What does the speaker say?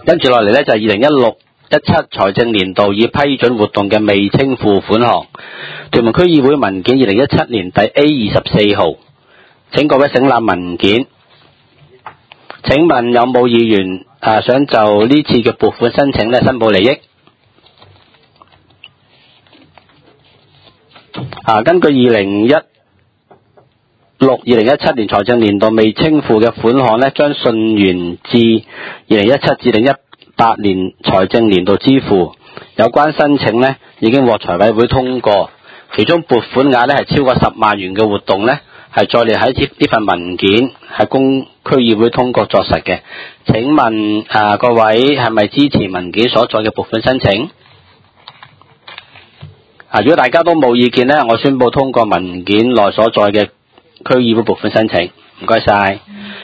跟住落嚟咧就係2016-17財政年度已批准活動嘅未清付款項。屯門區議會文件2017年第 A24 號，請各位省覽文件。請問有冇議員想就呢次嘅撥款申請咧申報利益？根據2016-2017年財政年度未清付嘅款項咧，將順延至2017至2018年財政年度支付。有關申請咧已經獲財委會通過，其中撥款額咧係超過10萬元嘅活動咧係再列喺呢份文件係供區議會通過作實嘅。請問各位係咪支持文件所載嘅撥款申請？如果大家都冇意見咧，我宣布通過文件內所載嘅區議會撥款申請。唔該晒。